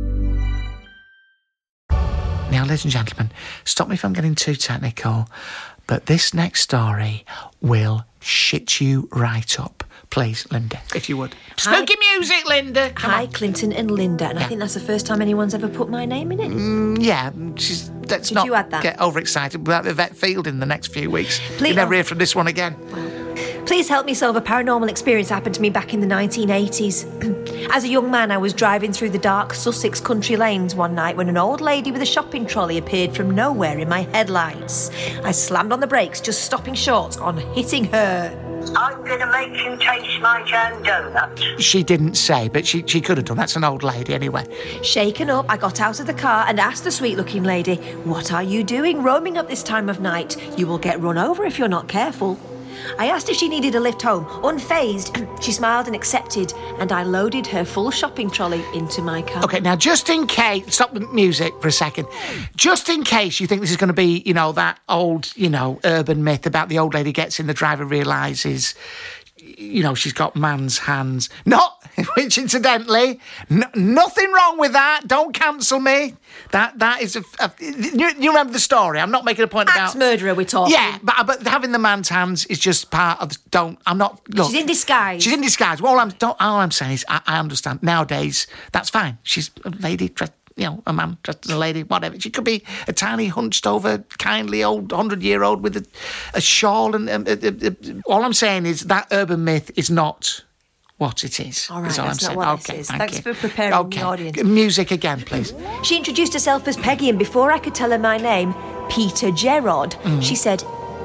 [SPEAKER 5] Now, ladies and gentlemen, stop me if I'm getting too technical, but this next story will shit you right up. Please, Linda, if you would. Spooky music, Linda. Come
[SPEAKER 7] Hi,
[SPEAKER 5] on.
[SPEAKER 7] Clinton and Linda, and I think that's the first time anyone's ever put my name in it.
[SPEAKER 5] Mm, yeah, she's, let's
[SPEAKER 7] Did
[SPEAKER 5] not
[SPEAKER 7] you add that?
[SPEAKER 5] get overexcited about the vet field in the next few weeks.
[SPEAKER 7] Please-
[SPEAKER 5] You'll never hear from this one again.
[SPEAKER 7] Please help me solve a paranormal experience that happened to me back in the nineteen eighties. As a young man, I was driving through the dark Sussex country lanes one night when an old lady with a shopping trolley appeared from nowhere in my headlights. I slammed on the brakes, just stopping short on hitting her.
[SPEAKER 19] I'm going to make you taste my jam donut.
[SPEAKER 5] She didn't say, but she, she could have done. That's an old lady anyway.
[SPEAKER 7] Shaken up, I got out of the car and asked the sweet-looking lady, "What are you doing roaming up this time of night? You will get run over if you're not careful." I asked if she needed a lift home. Unfazed, she smiled and accepted, and I loaded her full shopping trolley into my car.
[SPEAKER 5] OK, now, just in case... Stop the music for a second. Just in case you think this is going to be, you know, that old, you know, urban myth about the old lady gets in, the driver realises, you know, she's got man's hands. Not... Which, incidentally, n- nothing wrong with that. Don't cancel me. That That is a... a you, you remember the story? I'm not making a point
[SPEAKER 7] Axe
[SPEAKER 5] about...
[SPEAKER 7] Axe murderer we're talking.
[SPEAKER 5] Yeah, but, but having the man's hands is just part of... The, don't... I'm not... Look,
[SPEAKER 7] she's in disguise.
[SPEAKER 5] She's in disguise. Well, all I'm, don't, all I'm saying is I, I understand. Nowadays, that's fine. She's a lady dressed... You know, a man dressed as a lady, whatever. She could be a tiny, hunched-over, kindly old hundred-year-old with a, a shawl. And um, uh, uh, uh, all I'm saying is that urban myth is not what it is.
[SPEAKER 7] All right,
[SPEAKER 5] is all
[SPEAKER 7] that's
[SPEAKER 5] I'm
[SPEAKER 7] not
[SPEAKER 5] saying.
[SPEAKER 7] what
[SPEAKER 5] Okay,
[SPEAKER 7] this is.
[SPEAKER 5] thank
[SPEAKER 7] Thanks
[SPEAKER 5] you.
[SPEAKER 7] for preparing
[SPEAKER 5] okay.
[SPEAKER 7] the audience.
[SPEAKER 5] Music again, please.
[SPEAKER 7] She introduced herself as Peggy, and before I could tell her my name, Peter Gerard,
[SPEAKER 5] Mm.
[SPEAKER 7] she said,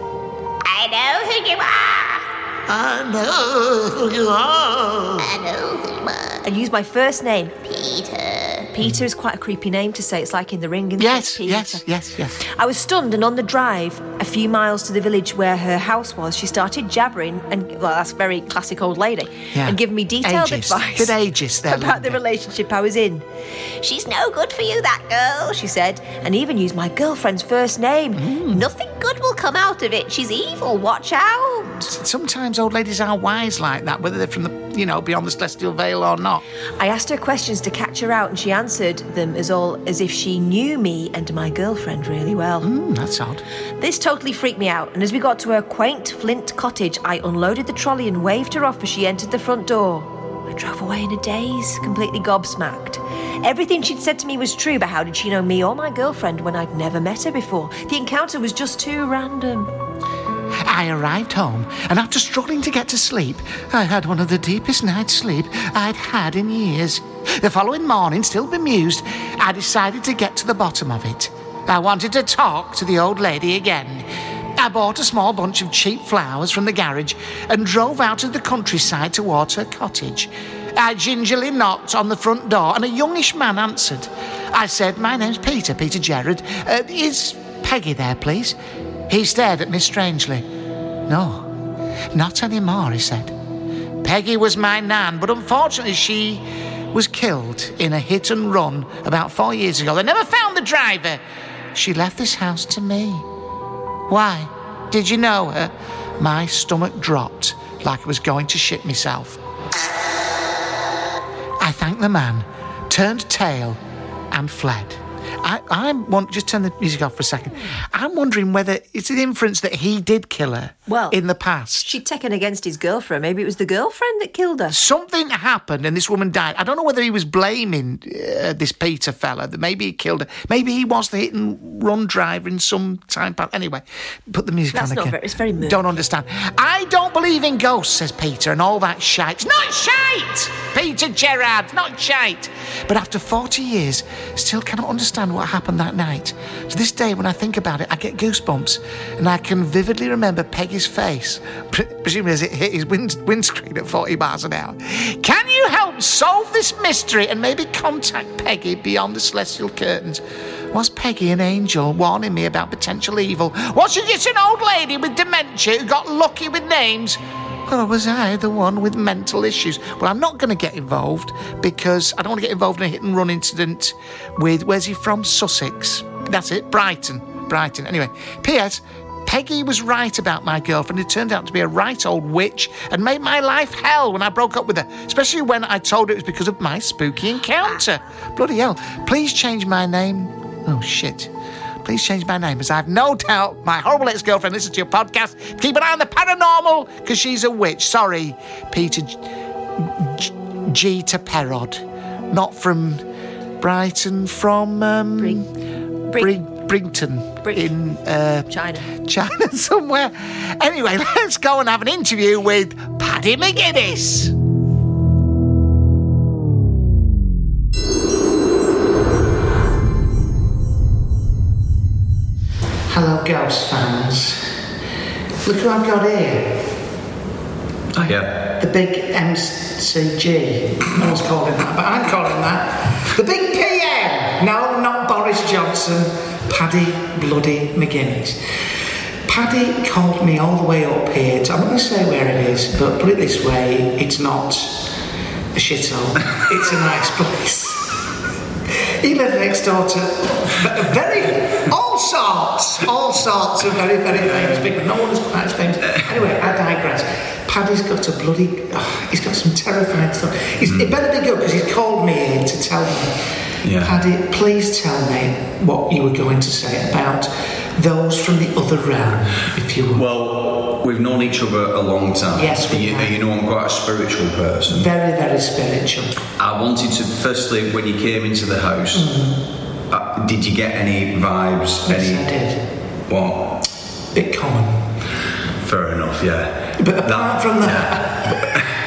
[SPEAKER 7] "I know who you are.
[SPEAKER 5] I know who you are.
[SPEAKER 7] I know who you are." And used my first name, Peter. Peter is quite a creepy name to say. It's like in The Ring. Isn't
[SPEAKER 5] Yes,
[SPEAKER 7] it? Peter.
[SPEAKER 5] yes, yes, yes.
[SPEAKER 7] I was stunned, and on the drive, a few miles to the village where her house was, she started jabbering, and well, that's a very classic old lady,
[SPEAKER 5] Yeah.
[SPEAKER 7] and giving me detailed
[SPEAKER 5] Ageist.
[SPEAKER 7] advice
[SPEAKER 5] Good ageist there,
[SPEAKER 7] about the
[SPEAKER 5] Linda.
[SPEAKER 7] relationship I was in. "She's no good for you, that girl," she said, and even used my girlfriend's first name.
[SPEAKER 5] Mm.
[SPEAKER 7] "Nothing good will come out of it. She's evil. Watch out."
[SPEAKER 5] Sometimes old ladies are wise like that, whether they're from the, you know, beyond the celestial veil or not.
[SPEAKER 7] I asked her questions to catch her out, and she answered them as all as if she knew me and my girlfriend really well.
[SPEAKER 5] Mm, that's odd.
[SPEAKER 7] This totally freaked me out, and as we got to her quaint flint cottage, I unloaded the trolley and waved her off as she entered the front door. I drove away in a daze, completely gobsmacked. Everything she'd said to me was true, but how did she know me or my girlfriend when I'd never met her before? The encounter was just too random.
[SPEAKER 5] I arrived home, and after struggling to get to sleep, I had one of the deepest night's sleep I'd had in years. The following morning, still bemused, I decided to get to the bottom of it. I wanted to talk to the old lady again. I bought a small bunch of cheap flowers from the garage and drove out of the countryside towards her cottage. I gingerly knocked on the front door, and a youngish man answered. I said, "My name's Peter, Peter Gerard. Uh, is Peggy there, please?" He stared at me strangely. "No, not anymore," he said. "Peggy was my nan, but unfortunately she was killed in a hit and run about four years ago. They never found the driver. She left this house to me." "Why? Did you know her?" My stomach dropped like I was going to shit myself. I thanked the man, turned tail, and fled. I, I want just turn the music off for a second. I'm wondering whether it's an inference that he did kill her.
[SPEAKER 7] Well,
[SPEAKER 5] in the past,
[SPEAKER 7] she'd taken against his girlfriend. Maybe it was the girlfriend that killed her.
[SPEAKER 5] Something happened, and this woman died. I don't know whether he was blaming uh, this Peter fella that maybe he killed her. Maybe he was the hit and run driver in some time past. Anyway, put the music
[SPEAKER 7] That's
[SPEAKER 5] on
[SPEAKER 7] not
[SPEAKER 5] again.
[SPEAKER 7] very, it's very murky.
[SPEAKER 5] Don't understand. I don't believe in ghosts, says Peter, and all that shite. It's not shite, Peter Gerard, not shite. But after forty years, still cannot understand what happened that night. To this day, when I think about it, I get goosebumps, and I can vividly remember Peggy's face, pre- presumably as it hit his wind- windscreen at forty miles an hour. Can you help solve this mystery and maybe contact Peggy beyond the celestial curtains? Was Peggy an angel warning me about potential evil? Was she just an old lady with dementia who got lucky with names? Or was I the one with mental issues? Well, I'm not going to get involved because I don't want to get involved in a hit-and-run incident with, where's he from? Sussex. That's it, Brighton. Brighton. Anyway, P S Peggy was right about my girlfriend, who turned out to be a right old witch and made my life hell when I broke up with her, especially when I told her it was because of my spooky encounter. Bloody hell. Please change my name. Oh, shit. Please change my name, as I've no doubt my horrible ex-girlfriend listens to your podcast. Keep an eye on the paranormal, because she's a witch. Sorry, Peter G, G, G to Perrod. Not from Brighton, from... Um,
[SPEAKER 7] Brig.
[SPEAKER 5] Brig. Brington in uh,
[SPEAKER 7] China.
[SPEAKER 5] China somewhere. Anyway, let's go and have an interview with Paddy McGuinness. Hello, Ghost fans. Look who I've got here.
[SPEAKER 20] Oh, yeah.
[SPEAKER 5] The big M C G. No one's calling that, but I'm calling that. The big P M. No, not Boris Johnson. Paddy bloody McGuinness. Paddy called me all the way up here. To, I'm not going to say where it is, but put it this way, it's not a shithole. It's a nice place. He lived next door to very, all sorts, all sorts of very, very famous people. No one is quite as famous. Anyway, I digress. Paddy's got a bloody, oh, he's got some terrifying stuff. He's, mm. It better be good because he's called me here to tell me. Yeah. Paddy, please tell me what you were going to say about those from the other realm, if you will.
[SPEAKER 20] Well, we've known each other a long time.
[SPEAKER 5] Yes, we
[SPEAKER 20] you,
[SPEAKER 5] have.
[SPEAKER 20] You know I'm quite a spiritual person.
[SPEAKER 5] Very, very spiritual.
[SPEAKER 20] I wanted to, firstly, when you came into the house, mm. uh, did you get any vibes?
[SPEAKER 5] Yes,
[SPEAKER 20] any,
[SPEAKER 5] I did.
[SPEAKER 20] What?
[SPEAKER 5] Bit common.
[SPEAKER 20] Fair enough, yeah.
[SPEAKER 5] But apart that, from that... Yeah.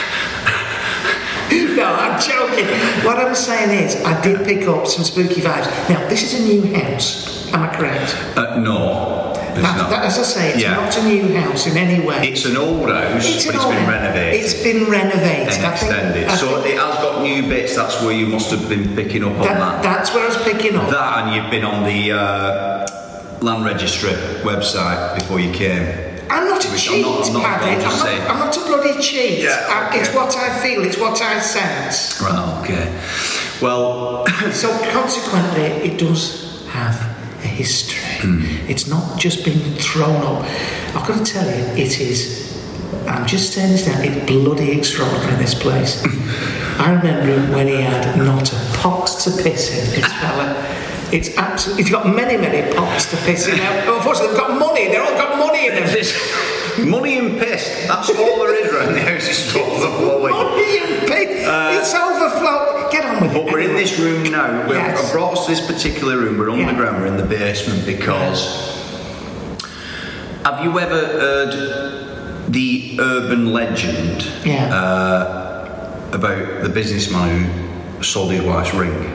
[SPEAKER 5] No, I'm joking. What I'm saying is, I did pick up some spooky vibes. Now, this is a new house. Am I correct?
[SPEAKER 20] Uh, no.
[SPEAKER 5] That, that, as I say, it's yeah. not a new house in any way.
[SPEAKER 20] It's an old house,
[SPEAKER 5] it's
[SPEAKER 20] but
[SPEAKER 5] it's
[SPEAKER 20] been
[SPEAKER 5] house.
[SPEAKER 20] renovated.
[SPEAKER 5] It's been renovated.
[SPEAKER 20] And extended.
[SPEAKER 5] I think, I
[SPEAKER 20] so
[SPEAKER 5] think
[SPEAKER 20] it has got new bits. That's where you must have been picking up
[SPEAKER 5] that,
[SPEAKER 20] on that.
[SPEAKER 5] That's where I was picking up.
[SPEAKER 20] That, and you've been on the uh, Land Registry website before you came.
[SPEAKER 5] I'm not a cheat,
[SPEAKER 20] I'm not, I'm not,
[SPEAKER 5] Paddy. I'm not, I'm not a bloody cheat.
[SPEAKER 20] Yeah, okay.
[SPEAKER 5] It's what I feel, it's what I sense.
[SPEAKER 20] Right, okay. Well...
[SPEAKER 5] so consequently, it does have a history. Mm. It's not just been thrown up. I've got to tell you, it is... I'm just saying this now, it's bloody extraordinary, this place. I remember when he had not a pot to piss in, this fella. It's absolutely... He's got many, many pots to piss in. Now, unfortunately, they've got money. They've all got money in them.
[SPEAKER 20] Money and piss. That's all there is around the house. It's overflowing.
[SPEAKER 5] Money and piss. Uh, it's overflowing. Get on with
[SPEAKER 20] but
[SPEAKER 5] it.
[SPEAKER 20] But we're
[SPEAKER 5] anyway.
[SPEAKER 20] in this room now.
[SPEAKER 5] Yes.
[SPEAKER 20] I've brought us to this particular room. We're underground.
[SPEAKER 5] Yeah.
[SPEAKER 20] We're in the basement because... Have you ever heard the urban legend
[SPEAKER 5] yeah.
[SPEAKER 20] uh, about the businessman who sold his wife's ring?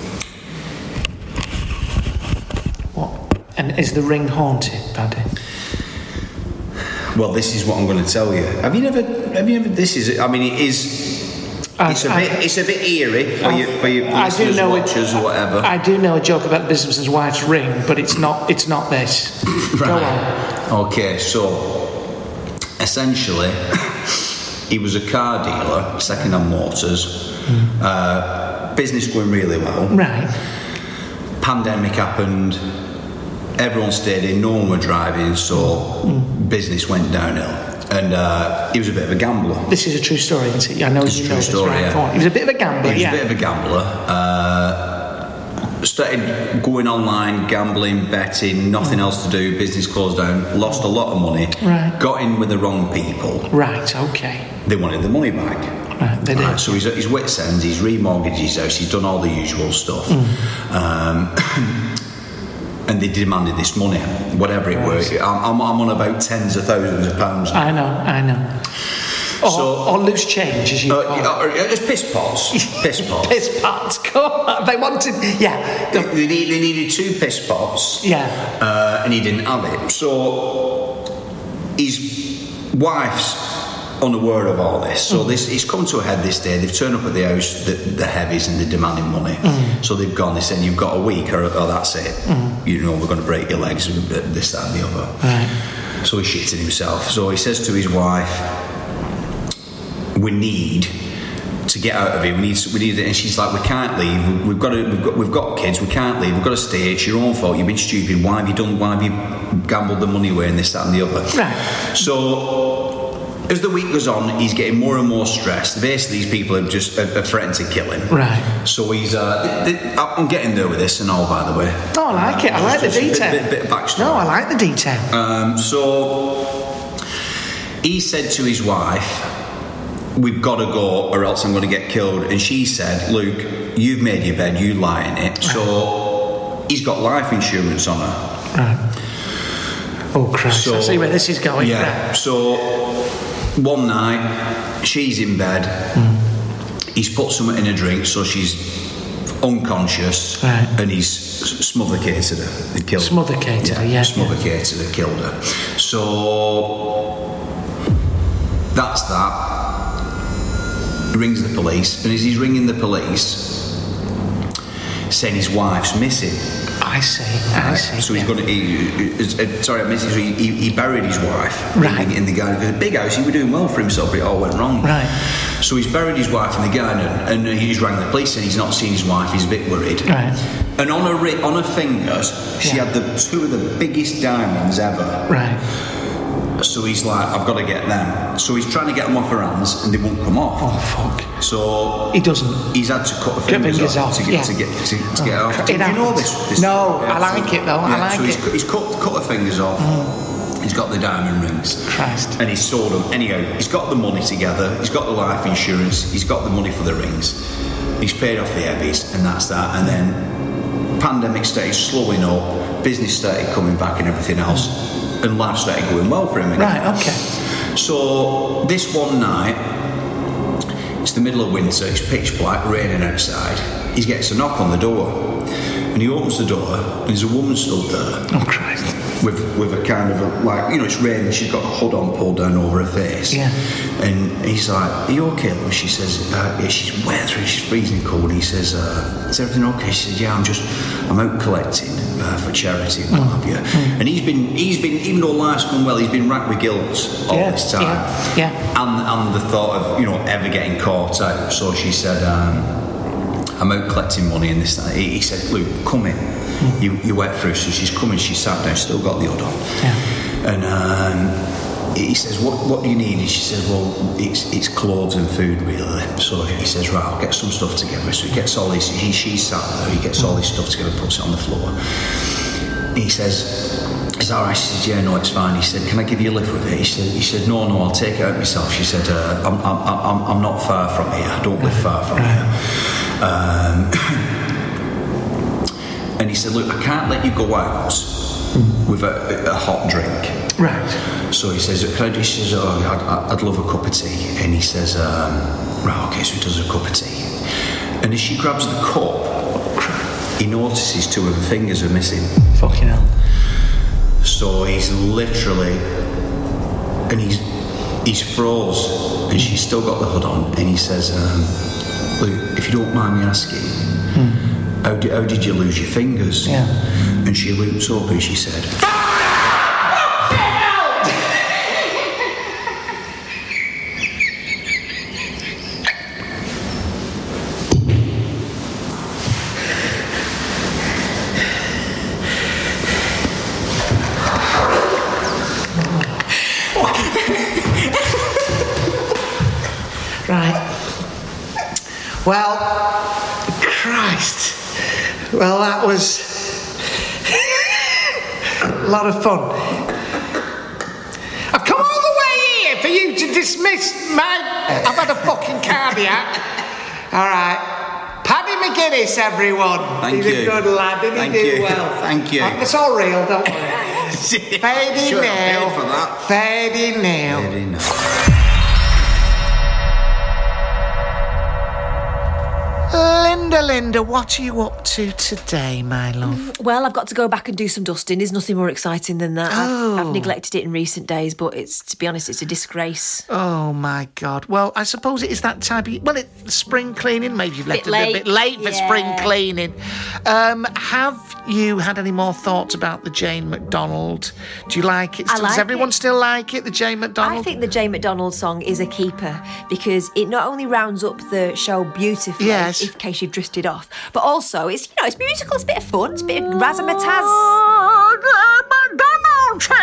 [SPEAKER 5] And is the ring haunted, Paddy?
[SPEAKER 20] Well, this is what I'm going to tell you. Have you never? Have you ever? This is. I mean, it is.
[SPEAKER 5] I,
[SPEAKER 20] it's a
[SPEAKER 5] I,
[SPEAKER 20] bit. It's a bit eerie for
[SPEAKER 5] I,
[SPEAKER 20] you, for your
[SPEAKER 5] I
[SPEAKER 20] listeners,
[SPEAKER 5] do know
[SPEAKER 20] watchers,
[SPEAKER 5] it,
[SPEAKER 20] or whatever.
[SPEAKER 5] I do know a joke about the businessman's wife's ring, but it's not. It's not this.
[SPEAKER 20] Right.
[SPEAKER 5] Go on.
[SPEAKER 20] Okay, so essentially, he was a car dealer, second-hand motors. Mm. Uh, business going really well.
[SPEAKER 5] Right.
[SPEAKER 20] Pandemic happened. Everyone stayed in, no one were driving, so mm. business went downhill. And uh, he was a bit of a gambler.
[SPEAKER 5] This is a true story, isn't it? I know
[SPEAKER 20] it's
[SPEAKER 5] you
[SPEAKER 20] a
[SPEAKER 5] know
[SPEAKER 20] true
[SPEAKER 5] this,
[SPEAKER 20] story,
[SPEAKER 5] right?
[SPEAKER 20] yeah.
[SPEAKER 5] He was a bit of a gambler,
[SPEAKER 20] He was
[SPEAKER 5] yeah.
[SPEAKER 20] a bit of a gambler. Uh, started going online, gambling, betting, nothing mm. else to do, business closed down, lost a lot of money,
[SPEAKER 5] right.
[SPEAKER 20] got in with the wrong people.
[SPEAKER 5] Right, okay.
[SPEAKER 20] They wanted the money back.
[SPEAKER 5] Right, they did.
[SPEAKER 20] Right, so he's at his wit's end, he's remortgaged his house, he's done all the usual stuff. Mm. Um... And they demanded this money, whatever it right. was. I'm, I'm on about tens of thousands of pounds now.
[SPEAKER 5] I know, I know. Or, so, or loose change, as you
[SPEAKER 20] uh,
[SPEAKER 5] call
[SPEAKER 20] it. Uh, it's piss pots. Piss pots.
[SPEAKER 5] Piss pots. Go on. They wanted, yeah.
[SPEAKER 20] They, they, they needed two piss pots.
[SPEAKER 5] Yeah.
[SPEAKER 20] Uh, and he didn't have it. So his wife's unaware of all this. So mm. this it's come to a head this day. They've turned up at the house, the, the heavies, and they're demanding money. Mm. So they've gone, they said, you've got a week, or, or that's it. Mm. You know, we're going to break your legs, this, that, and the other.
[SPEAKER 5] Right.
[SPEAKER 20] So he's shitting himself. So he says to his wife, we need to get out of here. We need, we need it. And she's like, we can't leave. We've got, to, we've got, we've got kids. We can't leave. We've got to stay. It's your own fault. You've been stupid. Why have you done? Why have you gambled the money away and this, that, and the other?
[SPEAKER 5] Right.
[SPEAKER 20] So as the week goes on, he's getting more and more stressed. Basically, these people are just are, are threatening to kill him.
[SPEAKER 5] Right.
[SPEAKER 20] So he's. Uh, they, they, I'm getting there with this and all, by the way.
[SPEAKER 5] Oh, I like uh, it. I like the detail.
[SPEAKER 20] Bit, bit, bit of backstory.
[SPEAKER 5] No, I like the detail.
[SPEAKER 20] Um, so he said to his wife, we've got to go or else I'm going to get killed. And she said, Luke, you've made your bed, you lie in it. Right. So he's got life insurance on her.
[SPEAKER 5] Right. Oh, Christ.
[SPEAKER 20] So,
[SPEAKER 5] I see where this is going.
[SPEAKER 20] Yeah.
[SPEAKER 5] Right.
[SPEAKER 20] So, one night, she's in bed. Mm. He's put something in her drink, so she's unconscious.
[SPEAKER 5] Right.
[SPEAKER 20] And he's smothercated her. He killed her.
[SPEAKER 5] Smothercated her, yeah.
[SPEAKER 20] Smothercated her, killed her. So, that's that. He rings the police, and as he's ringing the police, saying his wife's missing.
[SPEAKER 5] I see, I
[SPEAKER 20] right?
[SPEAKER 5] see.
[SPEAKER 20] So he's going to. He, uh, sorry, I missed it. He, he, he buried his wife
[SPEAKER 5] right.
[SPEAKER 20] in, in the garden. Because the big house, he was doing well for himself, but it all went wrong.
[SPEAKER 5] Right.
[SPEAKER 20] So he's buried his wife in the garden, and he just rang the police, and he's not seen his wife. He's a bit worried.
[SPEAKER 5] Right.
[SPEAKER 20] And on her ri- on her fingers, she
[SPEAKER 5] yeah.
[SPEAKER 20] had the two of the biggest diamonds ever.
[SPEAKER 5] Right.
[SPEAKER 20] So he's like, I've got to get them. So he's trying to get them off her hands, and they won't come off.
[SPEAKER 5] Oh fuck!
[SPEAKER 20] So
[SPEAKER 5] he doesn't.
[SPEAKER 20] He's had to cut the fingers,
[SPEAKER 5] fingers
[SPEAKER 20] off,
[SPEAKER 5] off
[SPEAKER 20] to get
[SPEAKER 5] yeah.
[SPEAKER 20] to get to, to
[SPEAKER 5] oh,
[SPEAKER 20] get off. Do you know this? this
[SPEAKER 5] no,
[SPEAKER 20] yeah,
[SPEAKER 5] I like
[SPEAKER 20] so,
[SPEAKER 5] it though.
[SPEAKER 20] Yeah,
[SPEAKER 5] I like
[SPEAKER 20] so
[SPEAKER 5] it.
[SPEAKER 20] He's, he's cut cut the fingers off.
[SPEAKER 5] Mm.
[SPEAKER 20] He's got the diamond rings.
[SPEAKER 5] Christ.
[SPEAKER 20] And he's sold them. Anyhow, he's got the money together. He's got the life insurance. He's got the money for the rings. He's paid off the heavies, and that's that. And then pandemic started slowing up. Business started coming back, and everything else. Mm. And life started going well for him again.
[SPEAKER 5] Right. Okay.
[SPEAKER 20] So this one night, it's the middle of winter, it's pitch black, raining outside. He gets a knock on the door, and he opens the door, and there's a woman stood there.
[SPEAKER 5] Oh Christ!
[SPEAKER 20] With with a kind of a, like, you know, it's raining. She's got a hood on, pulled down over her face.
[SPEAKER 5] Yeah.
[SPEAKER 20] And he's like, "Are you okay?" And she says, uh, yeah, "She's wet through. She's freezing cold." He says, uh, "Is everything okay?" She says, "Yeah, I'm just, I'm out collecting uh, for charity and what have you." Mm. And he's been, he's been, even though life's gone well, he's been racked with guilt all
[SPEAKER 5] yeah.
[SPEAKER 20] this time.
[SPEAKER 5] Yeah. yeah.
[SPEAKER 20] And and the thought of, you know, ever getting caught out. So she said, um, "I'm out collecting money," and this. That. He, he said, "Luke, come in." Mm. You you wet through, so she's coming. She sat down, still got the hood on,
[SPEAKER 5] yeah.
[SPEAKER 20] and um, he says, "What what do you need?" And she says, "Well, it's it's clothes and food, really." So he says, "Right, I'll get some stuff together." So he gets all this. He she sat there. He gets all this stuff together, puts it on the floor. He says, "Is that all right?" She said, "Yeah, no, it's fine." He said, "Can I give you a lift with it?" He said, "He said, no, no, I'll take it out myself." She said, uh, I'm, I'm I'm I'm not far from here. I don't live far from here." Um, And he said, "Look, I can't let you go out with a, a hot drink."
[SPEAKER 5] Right.
[SPEAKER 20] So he says, "Can I do?" She says, "Oh, I'd, I'd love a cup of tea." And he says, um, "Right, okay." So he does a cup of tea. And as she grabs the cup, he notices two of her fingers are missing.
[SPEAKER 5] Fucking hell.
[SPEAKER 20] So he's literally, and he's he's froze, and she's still got the hood on. And he says, um, "Look, if you don't mind me asking."
[SPEAKER 5] Hmm.
[SPEAKER 20] How did, how did you lose your fingers?"
[SPEAKER 5] Yeah.
[SPEAKER 20] And she looks up and she said,
[SPEAKER 5] Right. Well, Christ. Well, that was a lot of fun. I've come all the way here for you to dismiss my... I've had a fucking cardiac. All right. Paddy McGuinness, everyone.
[SPEAKER 20] Thank
[SPEAKER 5] He's
[SPEAKER 20] you.
[SPEAKER 5] a good lad. Did
[SPEAKER 20] Thank
[SPEAKER 5] he do
[SPEAKER 20] you.
[SPEAKER 5] well?
[SPEAKER 20] Thank you.
[SPEAKER 5] Uh, it's all real, don't worry. Fading
[SPEAKER 20] Sure, I
[SPEAKER 5] now.
[SPEAKER 20] paid for that.
[SPEAKER 5] Fading now.
[SPEAKER 20] Fading now.
[SPEAKER 5] Linda, Linda, what are you up to today, my love?
[SPEAKER 7] Well, I've got to go back and do some dusting. There's nothing more exciting than that.
[SPEAKER 5] Oh.
[SPEAKER 7] I've, I've neglected it in recent days, but it's, to be honest, it's a disgrace.
[SPEAKER 5] Oh, my God. Well, I suppose it is that type of... Well, it's spring cleaning. Maybe you've left
[SPEAKER 7] Bit
[SPEAKER 5] it a
[SPEAKER 7] late.
[SPEAKER 5] bit late for
[SPEAKER 7] Yeah.
[SPEAKER 5] spring cleaning. Um, have you had any more thoughts about the Jane McDonald? Do you like it?
[SPEAKER 7] I
[SPEAKER 5] Does
[SPEAKER 7] like
[SPEAKER 5] everyone
[SPEAKER 7] it.
[SPEAKER 5] still like it, the Jane McDonald?
[SPEAKER 7] I think the Jane McDonald song is a keeper because it not only rounds up the show beautifully,
[SPEAKER 5] Yes.
[SPEAKER 7] if in case you've drifted off, but also it's, you know, it's musical, it's a bit of fun, it's a bit of razzmatazz.
[SPEAKER 15] McDonald's here.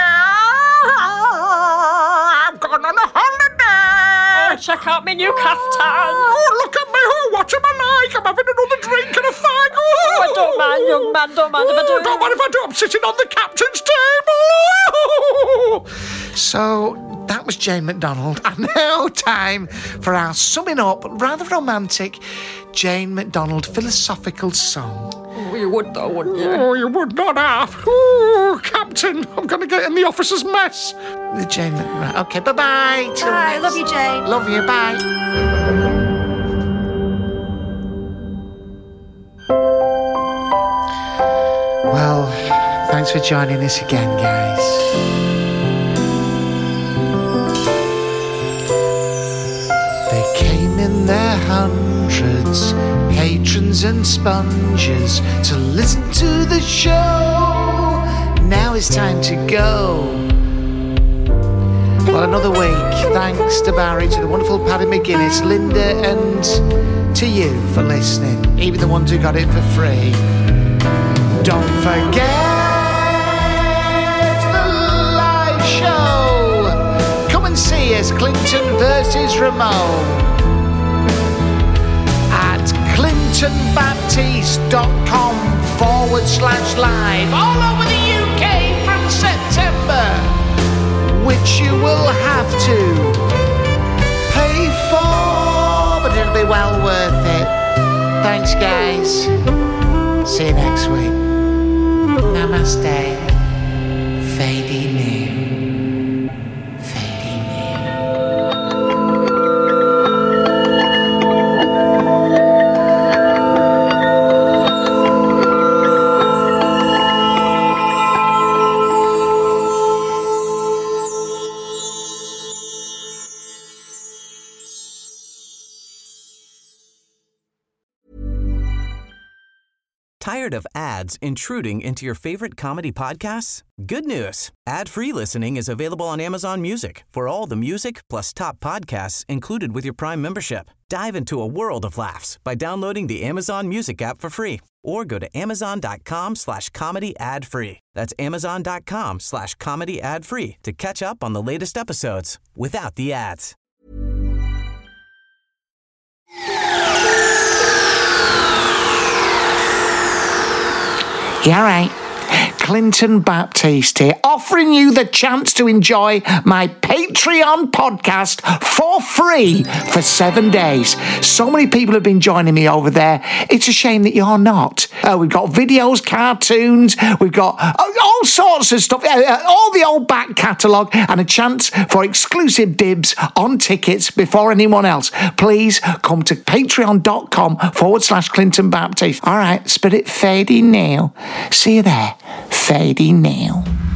[SPEAKER 15] I've gone on a holiday.
[SPEAKER 7] Oh, check out my new caftan.
[SPEAKER 15] Oh, look at me. Oh, what am I like? I'm having another drink and a fag. Oh,
[SPEAKER 7] Oh, I don't mind, young man, don't mind if I
[SPEAKER 15] Oh,
[SPEAKER 7] do.
[SPEAKER 15] don't mind if I do. I'm sitting on the captain's table.
[SPEAKER 5] So, that was Jane McDonald. And now time for our summing up, rather romantic, Jane McDonald philosophical song.
[SPEAKER 7] Oh, you
[SPEAKER 21] you would though, wouldn't you?
[SPEAKER 6] Oh, you would not have. Oh, Captain, I'm going to get in the officer's mess.
[SPEAKER 5] The Jane, right, okay, bye-bye. Till
[SPEAKER 7] Bye,
[SPEAKER 5] next-
[SPEAKER 7] love you, Jane.
[SPEAKER 5] Love you, bye. Well, thanks for joining us again, guys. They came in their hundreds, patrons and sponges, to listen to the show. Now it's time to go. Well, another week. Thanks to Barry, to the wonderful Paddy McGuinness, Linda, and to you for listening, even the ones who got it for free. Don't forget the live show. Come and see us, Clinton versus Ramon, at clintonbaptiste.com forward slash live, all over the U K from September, which you will have to pay for, but it'll be well worth it. Thanks, guys. See you next week. Namaste. Fady new. Fady
[SPEAKER 4] Tired of ads intruding into your favorite comedy podcasts? Good news. Ad-free listening is available on Amazon Music for all the music plus top podcasts included with your Prime membership. Dive into a world of laughs by downloading the Amazon Music app for free or go to amazon.com slash comedy ad free. That's amazon.com slash comedy ad free to catch up on the latest episodes without the ads.
[SPEAKER 5] Yeah, right. Clinton Baptiste here, offering you the chance to enjoy my Patreon podcast for free for seven days. So many people have been joining me over there. It's a shame that you're not. Uh, we've got videos, cartoons, we've got uh, all sorts of stuff, uh, all the old back catalogue, and a chance for exclusive dibs on tickets before anyone else. Please come to patreon.com forward slash Clinton Baptiste. All right, spirit fading now. See you there. Fading now.